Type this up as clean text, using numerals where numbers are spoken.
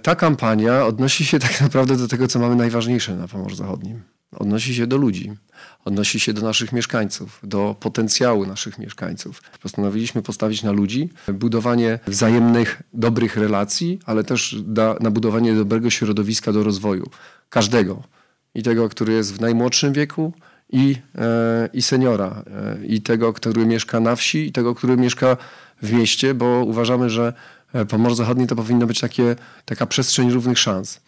Ta kampania odnosi się tak naprawdę do tego, co mamy najważniejsze na Pomorzu Zachodnim. Odnosi się do ludzi, odnosi się do naszych mieszkańców, do potencjału naszych mieszkańców. Postanowiliśmy postawić na ludzi, budowanie wzajemnych, dobrych relacji, ale też na budowanie dobrego środowiska do rozwoju. Każdego. I tego, który jest w najmłodszym wieku, i seniora. I tego, który mieszka na wsi, i tego, który mieszka w mieście, bo uważamy, że Pomorze Zachodnie to powinno być taka przestrzeń równych szans.